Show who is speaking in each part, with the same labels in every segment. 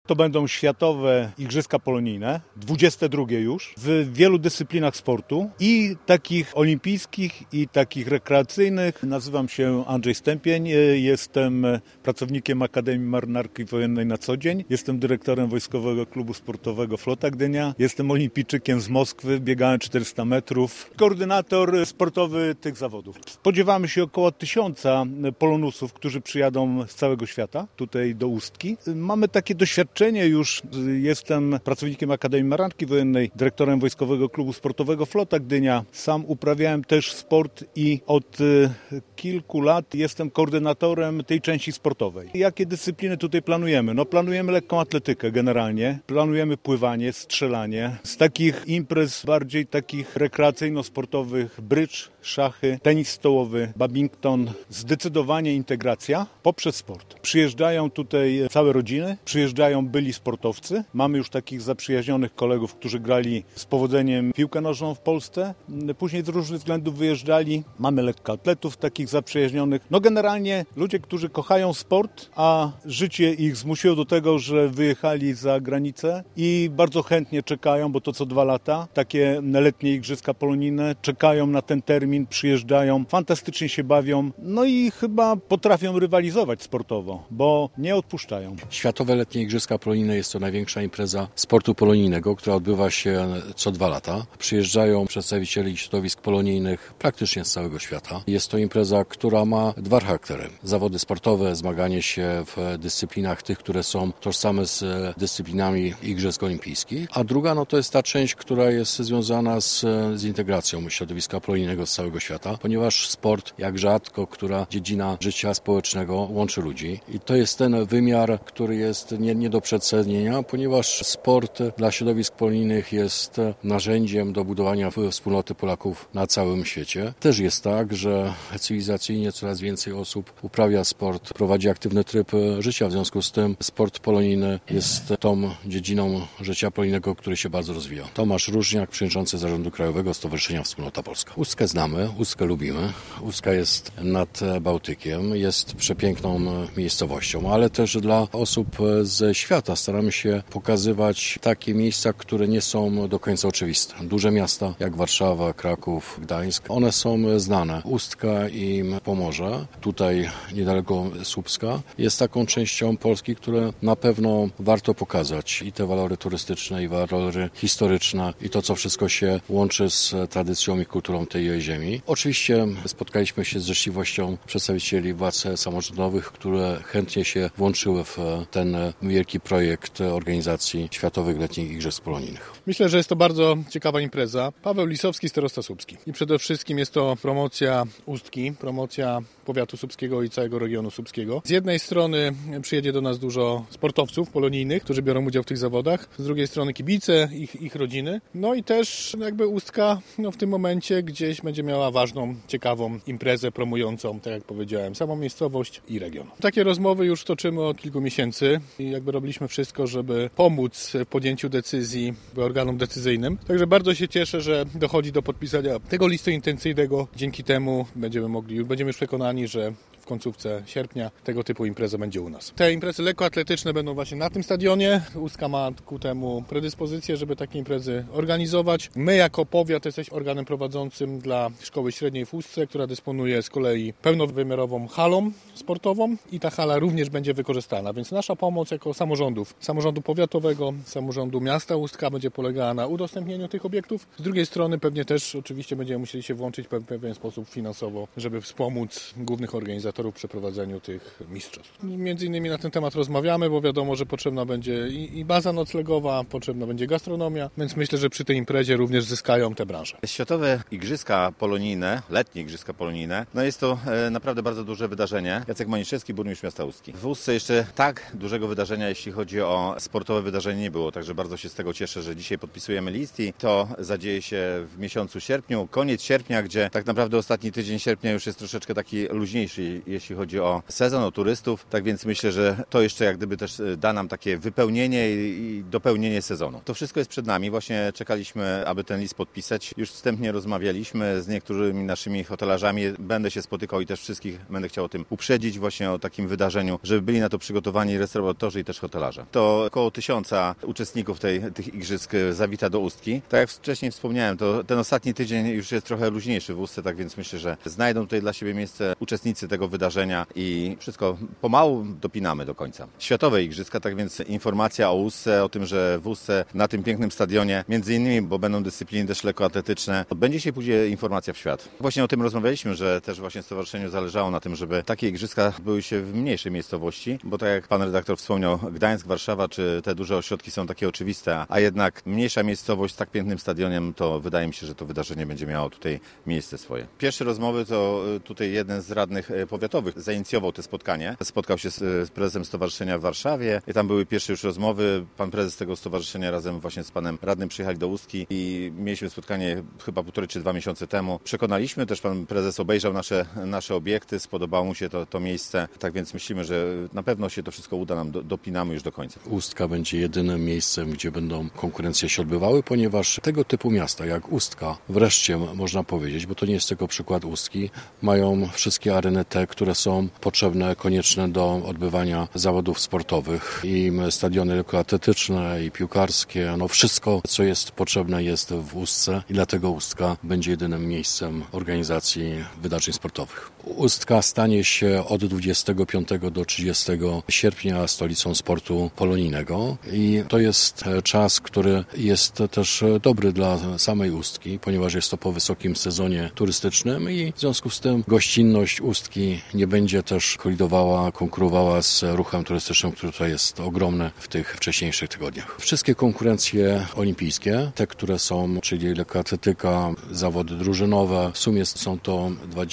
Speaker 1: To będą światowe igrzyska polonijne, 22 już, w wielu dyscyplinach sportu i takich olimpijskich i takich rekreacyjnych. Nazywam się Andrzej Stępień, jestem pracownikiem Akademii Marynarki Wojennej na co dzień, jestem dyrektorem Wojskowego Klubu Sportowego Flota Gdynia, jestem olimpijczykiem z Moskwy, biegałem 400 metrów, koordynator sportowy tych zawodów. Spodziewamy się około 1000 polonusów, którzy przyjadą z całego świata, tutaj do Ustki. Mamy takie doświadczenie już, jestem pracownikiem Akademii Marynarki Wojennej, dyrektorem Wojskowego Klubu Sportowego Flota Gdynia. Sam uprawiałem też sport i od kilku lat jestem koordynatorem tej części sportowej. Jakie dyscypliny tutaj planujemy? No planujemy lekką atletykę generalnie, planujemy pływanie, strzelanie. Z takich imprez bardziej takich rekreacyjno-sportowych brydż, szachy, tenis stołowy, badminton, zdecydowanie integracja poprzez sport. Przyjeżdżają tutaj całe rodziny, przyjeżdżają byli sportowcy. Mamy już takich zaprzyjaźnionych kolegów, którzy grali z powodzeniem piłkę nożną w Polsce. Później z różnych względów wyjeżdżali. Mamy lekkoatletów takich zaprzyjaźnionych. No generalnie ludzie, którzy kochają sport, a życie ich zmusiło do tego, że wyjechali za granicę i bardzo chętnie czekają, bo to co 2 lata, takie letnie igrzyska polonijne, czekają na ten termin, przyjeżdżają, fantastycznie się bawią, no i chyba potrafią rywalizować sportowo, bo nie odpuszczają.
Speaker 2: Światowe letnie igrzyska polonijne jest to największa impreza sportu polonijnego, która odbywa się co 2 lata. Przyjeżdżają przedstawiciele środowisk polonijnych praktycznie z całego świata. Jest to impreza, która ma 2 charaktery. Zawody sportowe, zmaganie się w dyscyplinach tych, które są tożsame z dyscyplinami igrzysk olimpijskich, a druga to jest ta część, która jest związana z integracją środowiska polonijnego z całego świata, ponieważ sport, jak rzadko, która dziedzina życia społecznego łączy ludzi i to jest ten wymiar, który jest nie do przecenienia, ponieważ sport dla środowisk polonijnych jest narzędziem do budowania wspólnoty Polaków na całym świecie. Też jest tak, że cywilizacyjnie coraz więcej osób uprawia sport, prowadzi aktywny tryb życia, w związku z tym sport polonijny jest tą dziedziną życia polonijnego, który się bardzo rozwija. Tomasz Różniak, przewodniczący Zarządu Krajowego Stowarzyszenia Wspólnota Polska. Ustkę znamy, Ustkę lubimy. Ustka jest nad Bałtykiem, jest przepiękną miejscowością, ale też dla osób ze świata staramy się pokazywać takie miejsca, które nie są do końca oczywiste. Duże miasta jak Warszawa, Kraków, Gdańsk, one są znane. Ustka i Pomorze, tutaj niedaleko Słupska, jest taką częścią Polski, które na pewno warto pokazać i te walory turystyczne, i walory historyczne, i to, co wszystko się łączy z tradycją i kulturą tej ziemi. Oczywiście spotkaliśmy się z życzliwością przedstawicieli władz samorządowych, które chętnie się włączyły w ten wielki projekt organizacji Światowych Letnich Igrzysk Polonijnych.
Speaker 3: Myślę, że jest to bardzo ciekawa impreza. Paweł Lisowski, starosta słupski. I przede wszystkim jest to promocja Ustki, promocja powiatu słupskiego i całego regionu słupskiego. Z jednej strony przyjedzie do nas dużo sportowców polonijnych, którzy biorą udział w tych zawodach. Z drugiej strony kibice, ich rodziny. No i też jakby Ustka w tym momencie gdzieś będzie miała ważną, ciekawą imprezę promującą, tak jak powiedziałem, samą miejscowość i region. Takie rozmowy już toczymy od kilku miesięcy i jakby robiliśmy wszystko, żeby pomóc w podjęciu decyzji organom decyzyjnym. Także bardzo się cieszę, że dochodzi do podpisania tego listu intencyjnego. Dzięki temu będziemy już przekonani, że w końcówce sierpnia tego typu impreza będzie u nas. Te imprezy lekkoatletyczne będą właśnie na tym stadionie. Ustka ma ku temu predyspozycję, żeby takie imprezy organizować. My jako powiat jesteśmy organem prowadzącym dla szkoły średniej w Ustce, która dysponuje z kolei pełnowymiarową halą sportową i ta hala również będzie wykorzystana, więc nasza pomoc jako samorządu powiatowego, samorządu miasta Ustka będzie polegała na udostępnieniu tych obiektów. Z drugiej strony pewnie też oczywiście będziemy musieli się włączyć w pewien sposób finansowo, żeby wspomóc głównych organizatorów w przeprowadzeniu tych mistrzostw. Między innymi na ten temat rozmawiamy, bo wiadomo, że potrzebna będzie i baza noclegowa, potrzebna będzie gastronomia, więc myślę, że przy tej imprezie również zyskają te branże.
Speaker 4: Światowe igrzyska polonijne, letnie igrzyska polonijne, jest to naprawdę bardzo duże wydarzenie. Jacek Maniszewski, burmistrz miasta Ustki. W Ustce jeszcze tak dużego wydarzenia, jeśli chodzi o sportowe wydarzenie, nie było, także bardzo się z tego cieszę, że dzisiaj podpisujemy list i to zadzieje się w miesiącu sierpniu, koniec sierpnia, gdzie tak naprawdę ostatni tydzień sierpnia już jest troszeczkę taki luźniejszy, jeśli chodzi o sezon, o turystów. Tak więc myślę, że to jeszcze jak gdyby też da nam takie wypełnienie i dopełnienie sezonu. To wszystko jest przed nami. Właśnie czekaliśmy, aby ten list podpisać. Już wstępnie rozmawialiśmy z niektórymi naszymi hotelarzami. Będę się spotykał i też wszystkich będę chciał o tym uprzedzić właśnie o takim wydarzeniu, żeby byli na to przygotowani restauratorzy i też hotelarze. To około 1000 uczestników tych igrzysk zawita do Ustki. Tak jak wcześniej wspomniałem, to ten ostatni tydzień już jest trochę luźniejszy w Ustce, tak więc myślę, że znajdą tutaj dla siebie miejsce uczestnicy tego wydarzenia i wszystko pomału dopinamy do końca. Światowe igrzyska, tak więc informacja o Ustce, o tym, że w Ustce na tym pięknym stadionie, między innymi, bo będą dyscypliny też lekkoatletyczne, odbędzie się później informacja w świat. Właśnie o tym rozmawialiśmy, że też właśnie stowarzyszeniu zależało na tym, żeby takie igrzyska były się w mniejszej miejscowości, bo tak jak pan redaktor wspomniał, Gdańsk, Warszawa czy te duże ośrodki są takie oczywiste, a jednak mniejsza miejscowość z tak pięknym stadioniem, to wydaje mi się, że to wydarzenie będzie miało tutaj miejsce swoje. Pierwsze rozmowy to tutaj jeden z radnych powiatowych zainicjował to spotkanie. Spotkał się z prezesem stowarzyszenia w Warszawie i tam były pierwsze już rozmowy. Pan prezes tego stowarzyszenia razem właśnie z panem radnym przyjechali do Ustki i mieliśmy spotkanie chyba 1,5 czy 2 miesiące temu. Przekonaliśmy, też pan prezes obejrzał nasze obiekty, spodobało mu się to miejsce, tak więc myślimy, że na pewno się to wszystko uda nam, dopinamy już do końca.
Speaker 2: Ustka będzie jedynym miejscem, gdzie będą konkurencje się odbywały, ponieważ tego typu miasta jak Ustka, wreszcie można powiedzieć, bo to nie jest tylko przykład Ustki, mają wszystkie areny te, które są potrzebne, konieczne do odbywania zawodów sportowych i stadiony lekkoatletyczne i piłkarskie, wszystko, co jest potrzebne jest w Ustce i dlatego Ustka będzie jedynym miejscem organizacji wydarzeń sportowych. Ustka stanie się od 25 do 30 sierpnia stolicą sportu polonijnego i to jest czas, który jest też dobry dla samej Ustki, ponieważ jest to po wysokim sezonie turystycznym i w związku z tym gościnność Ustki nie będzie też kolidowała, konkurowała z ruchem turystycznym, który tutaj jest ogromny w tych wcześniejszych tygodniach. Wszystkie konkurencje olimpijskie, te, które są, czyli lekkoatletyka, zawody drużynowe, w sumie są to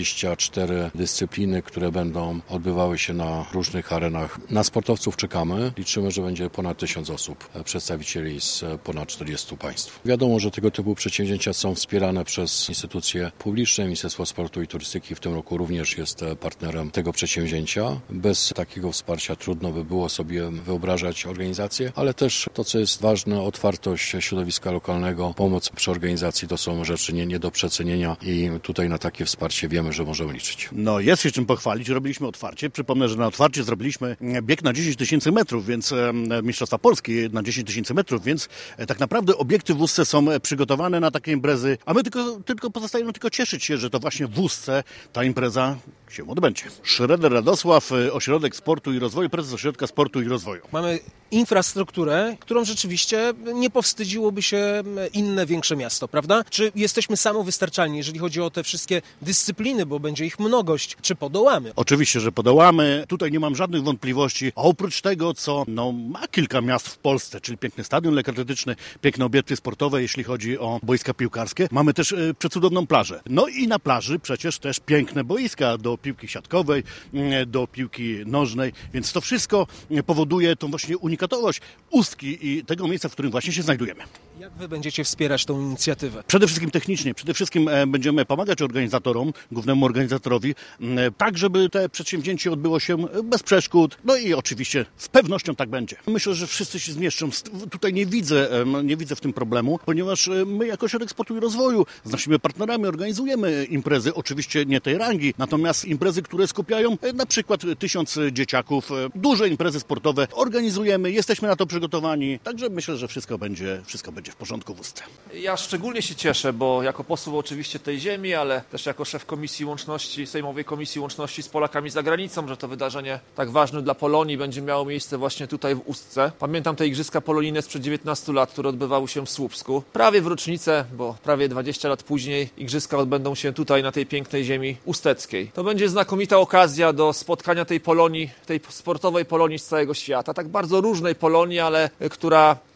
Speaker 2: 24 dyscypliny, które będą odbywały się na różnych arenach. Na sportowców czekamy. Liczymy, że będzie ponad 1000 osób, przedstawicieli z ponad 40 państw. Wiadomo, że tego typu przedsięwzięcia są wspierane przez instytucje publiczne. Ministerstwo Sportu i Turystyki w tym roku również jest partnerem tego przedsięwzięcia. Bez takiego wsparcia trudno by było sobie wyobrażać organizację, ale też to, co jest ważne, otwartość środowiska lokalnego, pomoc przy organizacji to są rzeczy nie do przecenienia i tutaj na takie wsparcie wiemy, że możemy liczyć.
Speaker 5: No jest się czym pochwalić. Robiliśmy otwarcie. Przypomnę, że na otwarcie zrobiliśmy bieg na 10 000 metrów, więc Mistrzostwa Polski na 10 000 metrów, więc tak naprawdę obiekty w Ustce są przygotowane na takie imprezy, a my tylko pozostaje nam tylko cieszyć się, że to właśnie w Ustce ta impreza się odbędzie. Schroeder Radosław, Ośrodek Sportu i Rozwoju, prezes Ośrodka Sportu i Rozwoju.
Speaker 6: Mamy infrastrukturę, którą rzeczywiście nie powstydziłoby się inne większe miasto, prawda? Czy jesteśmy samowystarczalni, jeżeli chodzi o te wszystkie dyscypliny, bo będzie ich mnogość, czy podołamy?
Speaker 5: Oczywiście, że podołamy. Tutaj nie mam żadnych wątpliwości. A oprócz tego, co ma kilka miast w Polsce, czyli piękny stadion lekkoatletyczny, piękne obiekty sportowe, jeśli chodzi o boiska piłkarskie, mamy też przecudowną plażę. No i na plaży przecież też piękne boiska do piłki siatkowej, do piłki nożnej, więc to wszystko powoduje tą właśnie unikatowość Ustki i tego miejsca, w którym właśnie się znajdujemy.
Speaker 6: Jak wy będziecie wspierać tą inicjatywę?
Speaker 5: Przede wszystkim technicznie, przede wszystkim będziemy pomagać organizatorom, głównemu organizatorowi, tak żeby te przedsięwzięcie odbyło się bez przeszkód, no i oczywiście z pewnością tak będzie. Myślę, że wszyscy się zmieszczą. Tutaj nie widzę w tym problemu, ponieważ my jako Ośrodek Sportu i Rozwoju z naszymi partnerami organizujemy imprezy, oczywiście nie tej rangi, natomiast imprezy, które skupiają na przykład 1000 dzieciaków, duże imprezy sportowe organizujemy, jesteśmy na to przygotowani, także myślę, że wszystko będzie w porządku w Ustce.
Speaker 7: Ja szczególnie się cieszę, bo jako poseł oczywiście tej ziemi, ale też jako szef Komisji Łączności, Sejmowej Komisji Łączności z Polakami za granicą, że to wydarzenie tak ważne dla Polonii będzie miało miejsce właśnie tutaj w Ustce. Pamiętam te Igrzyska Polonijne sprzed 19 lat, które odbywały się w Słupsku. Prawie w rocznicę, bo prawie 20 lat później Igrzyska odbędą się tutaj na tej pięknej ziemi usteckiej. To będzie znakomita okazja do spotkania tej Polonii, tej sportowej Polonii z całego świata. Tak bardzo różnej Polonii, ale która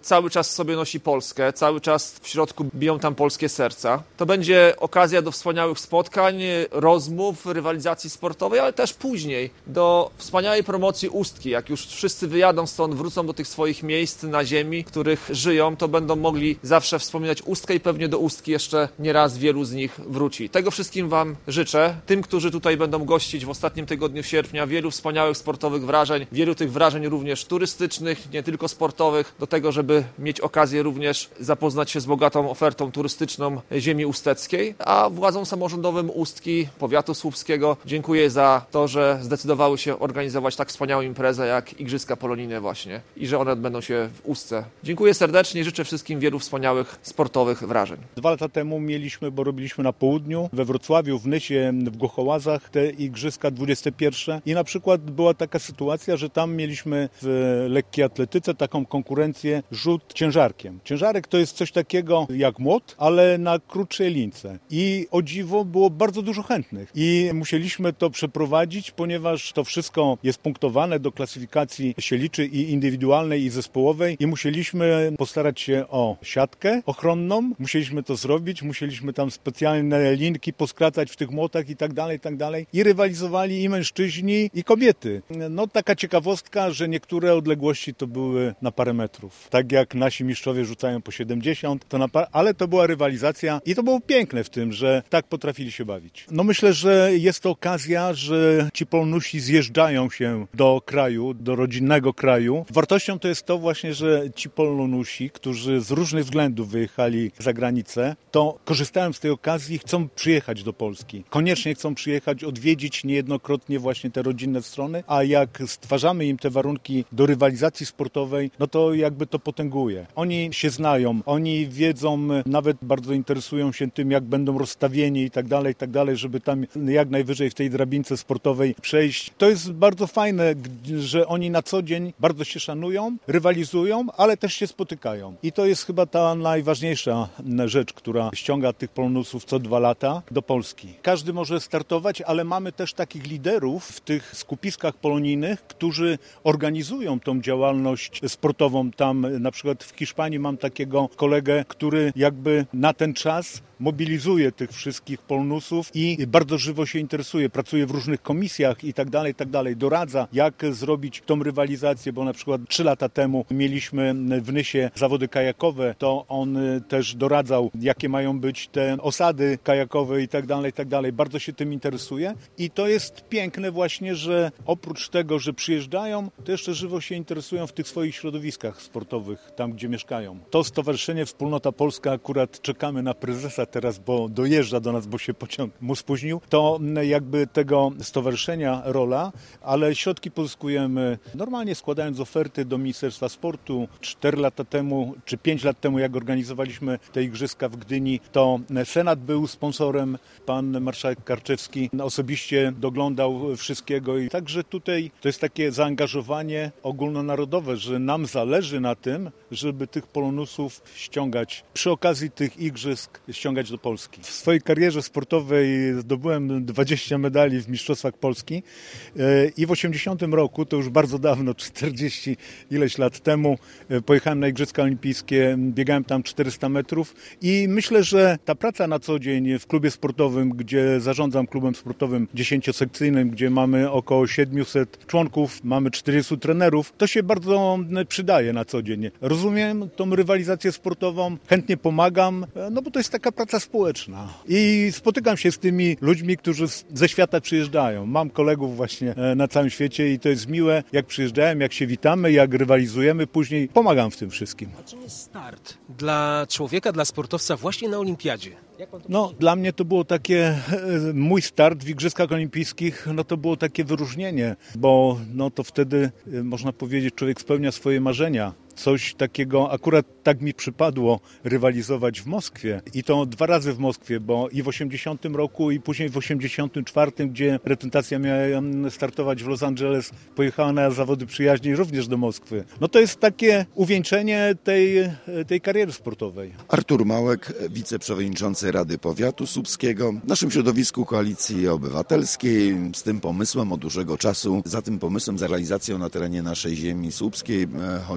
Speaker 7: cały czas sobie nosi Polskę, cały czas w środku biją tam polskie serca. To będzie okazja do wspaniałych spotkań, rozmów, rywalizacji sportowej, ale też później do wspaniałej promocji Ustki. Jak już wszyscy wyjadą stąd, wrócą do tych swoich miejsc na ziemi, w których żyją, to będą mogli zawsze wspominać Ustkę i pewnie do Ustki jeszcze nie raz wielu z nich wróci. Tego wszystkim Wam życzę. Tym, którzy tutaj będą gościć w ostatnim tygodniu sierpnia, wielu wspaniałych sportowych wrażeń, wielu tych wrażeń również turystycznych, nie tylko sportowych, do tego, żeby mieć okazję również zapoznać się z bogatą ofertą turystyczną ziemi usteckiej, a władzom samorządowym Ustki, powiatu słupskiego dziękuję za to, że zdecydowały się organizować tak wspaniałą imprezę jak Igrzyska Polonijne właśnie i że one odbędą się w Ustce. Dziękuję serdecznie i życzę wszystkim wielu wspaniałych sportowych wrażeń.
Speaker 1: 2 lata temu mieliśmy, bo robiliśmy na południu, we Wrocławiu, w Nysie, w Głochołazach te Igrzyska 21 i na przykład była taka sytuacja, że tam mieliśmy w lekkiej atletyce taką konkurencję rzut ciężarkiem. Ciężarek to jest coś takiego jak młot, ale na krótszej lince i o dziwo było bardzo dużo chętnych i musieliśmy to przeprowadzić, ponieważ to wszystko jest punktowane, do klasyfikacji się liczy i indywidualnej i zespołowej i musieliśmy postarać się o siatkę ochronną, musieliśmy to zrobić, musieliśmy tam specjalne linki poskracać w tych młotach i tak dalej i rywalizowali i mężczyźni i kobiety. No taka ciekawostka, że niektóre odległości to były na parę metrów. Tak jak nasi mistrzowie rzucają po 70, to ale to była rywalizacja i to było piękne w tym, że tak potrafili się bawić. No myślę, że jest to okazja, że ci Polonusi zjeżdżają się do kraju, do rodzinnego kraju. Wartością to jest to właśnie, że ci Polonusi, którzy z różnych względów wyjechali za granicę, to korzystają z tej okazji i chcą przyjechać do Polski. Koniecznie chcą przyjechać, odwiedzić niejednokrotnie właśnie te rodzinne strony, a jak stwarzamy im te warunki do rywalizacji sportowej, no to jakby to potęguje. Oni się znają, oni wiedzą, nawet bardzo interesują się tym, jak będą rozstawieni i tak dalej, żeby tam jak najwyżej w tej drabince sportowej przejść. To jest bardzo fajne, że oni na co dzień bardzo się szanują, rywalizują, ale też się spotykają. I to jest chyba ta najważniejsza rzecz, która ściąga tych Polonusów co 2 lata do Polski. Każdy może startować, ale mamy też takich liderów w tych skupiskach polonijnych, którzy organizują tą działalność sportową. Tam na przykład w Hiszpanii mam takiego kolegę, który jakby na ten czas mobilizuje tych wszystkich Polonusów i bardzo żywo się interesuje, pracuje w różnych komisjach i tak dalej, doradza, jak zrobić tą rywalizację, bo na przykład 3 lata temu mieliśmy w Nysie zawody kajakowe, to on też doradzał, jakie mają być te osady kajakowe i tak dalej, bardzo się tym interesuje i to jest piękne właśnie, że oprócz tego, że przyjeżdżają, to jeszcze żywo się interesują w tych swoich środowiskach sportowych, tam gdzie mieszkają. To Stowarzyszenie Wspólnota Polska, akurat czekamy na prezesa teraz, bo dojeżdża do nas, bo się pociąg mu spóźnił, to jakby tego stowarzyszenia rola, ale środki pozyskujemy normalnie składając oferty do Ministerstwa Sportu. 4 lata temu, czy 5 lat temu, jak organizowaliśmy te igrzyska w Gdyni, to Senat był sponsorem, pan marszałek Karczewski osobiście doglądał wszystkiego i także tutaj to jest takie zaangażowanie ogólnonarodowe, że nam zależy na tym, żeby tych Polonusów ściągać, przy okazji tych igrzysk ściągać do Polski. W swojej karierze sportowej zdobyłem 20 medali w Mistrzostwach Polski i w 80 roku, to już bardzo dawno, 40 ileś lat temu, pojechałem na Igrzyska Olimpijskie, biegałem tam 400 metrów i myślę, że ta praca na co dzień w klubie sportowym, gdzie zarządzam klubem sportowym 10-sekcyjnym, gdzie mamy około 700 członków, mamy 40 trenerów, to się bardzo przydaje na co dzień. Rozumiem tą rywalizację sportową, chętnie pomagam, no bo to jest taka praca społeczna. I spotykam się z tymi ludźmi, którzy ze świata przyjeżdżają. Mam kolegów właśnie na całym świecie i to jest miłe, jak przyjeżdżają, jak się witamy, jak rywalizujemy, później pomagam w tym wszystkim.
Speaker 6: A czym jest start dla człowieka, dla sportowca właśnie na olimpiadzie?
Speaker 1: No, dla mnie to było takie, mój start w Igrzyskach Olimpijskich, no to było takie wyróżnienie, bo no to wtedy, można powiedzieć, człowiek spełnia swoje marzenia. Coś takiego, akurat tak mi przypadło rywalizować w Moskwie i to 2 razy w Moskwie, bo i w 80 roku i później w 84, gdzie reprezentacja miała startować w Los Angeles, pojechała na zawody przyjaźni również do Moskwy. No to jest takie uwieńczenie tej kariery sportowej.
Speaker 8: Artur Małek, wiceprzewodniczący Rady Powiatu Słupskiego, w naszym środowisku Koalicji Obywatelskiej, z tym pomysłem od dłuższego czasu, za tym pomysłem, za realizacją na terenie naszej ziemi słupskiej chodził pan Ryszard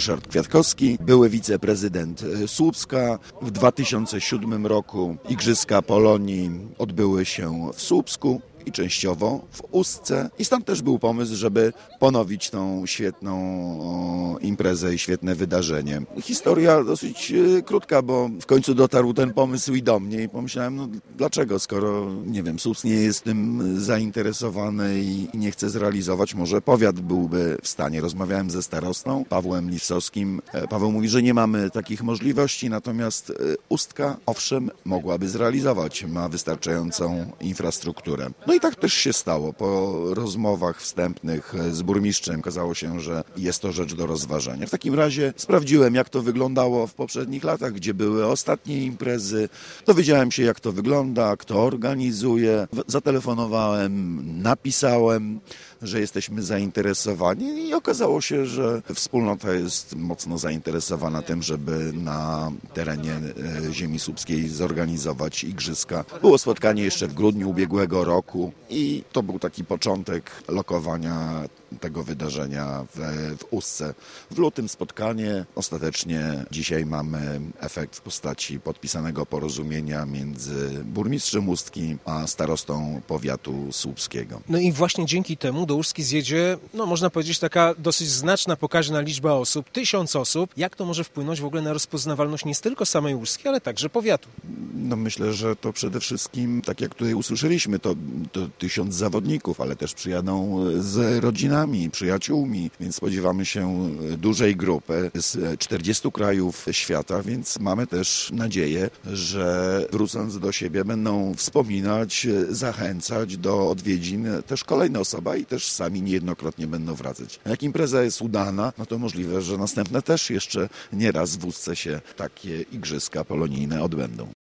Speaker 8: Ryszard Kwiatkowski, były wiceprezydent Słupska. W 2007 roku Igrzyska Polonii odbyły się w Słupsku i częściowo w Ustce. I stąd też był pomysł, żeby ponowić tą świetną imprezę i świetne wydarzenie. Historia dosyć krótka, bo w końcu dotarł ten pomysł i do mnie i pomyślałem, no dlaczego, skoro, nie wiem, Słupsk nie jest tym zainteresowany i nie chce zrealizować, może powiat byłby w stanie. Rozmawiałem ze starostą Pawłem Lisowskim. Paweł mówi, że nie mamy takich możliwości, natomiast Ustka, owszem, mogłaby zrealizować, ma wystarczającą infrastrukturę. No i tak też się stało. Po rozmowach wstępnych z burmistrzem okazało się, że jest to rzecz do rozważenia. W takim razie sprawdziłem, jak to wyglądało w poprzednich latach, gdzie były ostatnie imprezy. Dowiedziałem się, jak to wygląda, kto organizuje. Zatelefonowałem, napisałem, że jesteśmy zainteresowani i okazało się, że wspólnota jest mocno zainteresowana tym, żeby na terenie ziemi słupskiej zorganizować igrzyska. Było spotkanie jeszcze w grudniu ubiegłego roku i to był taki początek lokowania tego wydarzenia w Ustce. W lutym spotkanie. Ostatecznie dzisiaj mamy efekt w postaci podpisanego porozumienia między burmistrzem Ustki a starostą powiatu słupskiego.
Speaker 6: No i właśnie dzięki temu do Ustki zjedzie, no można powiedzieć, taka dosyć znaczna, pokaźna liczba osób, 1000 osób. Jak to może wpłynąć w ogóle na rozpoznawalność nie tylko samej Ustki, ale także powiatu?
Speaker 8: No myślę, że to przede wszystkim, tak jak tutaj usłyszeliśmy, to 1000 zawodników, ale też przyjadą z rodzinami, przyjaciółmi, więc spodziewamy się dużej grupy z 40 krajów świata, więc mamy też nadzieję, że wrócąc do siebie będą wspominać, zachęcać do odwiedzin też kolejne osoby i też sami niejednokrotnie będą wracać. Jak impreza jest udana, no to możliwe, że następne też jeszcze nieraz w Ustce się takie igrzyska polonijne odbędą.